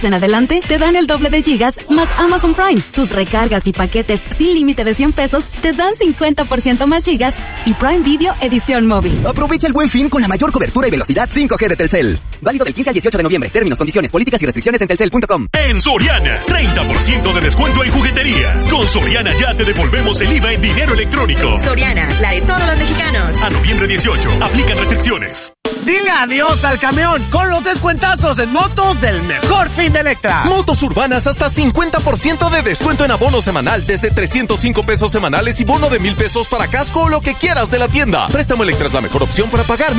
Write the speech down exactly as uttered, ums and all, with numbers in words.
en adelante te dan el doble de gigas más Amazon Prime. Tus recargas y paquetes sin límite de cien pesos te dan cincuenta por ciento más gigas y Prime Video edición móvil. Aprovecha el Buen Fin con la mayor cobertura y velocidad cinco G de Telcel. Válido del quince al dieciocho de noviembre. Términos, condiciones, políticas y restricciones en telcel punto com. En Soriana, treinta por ciento de descuento en juguetería. Con Soriana ya te devolvemos el I V A en dinero electrónico. Soriana, la de todos los mexicanos. A noviembre dieciocho, aplican restricciones. Dile adiós al camión con los descuentazos en motos del mejor fin de Electra. Motos urbanas hasta cincuenta por ciento de descuento en abono semanal desde trescientos cinco pesos semanales y bono de mil pesos para casco o lo que quieras de la tienda. Préstamo Electra es la mejor opción para pagar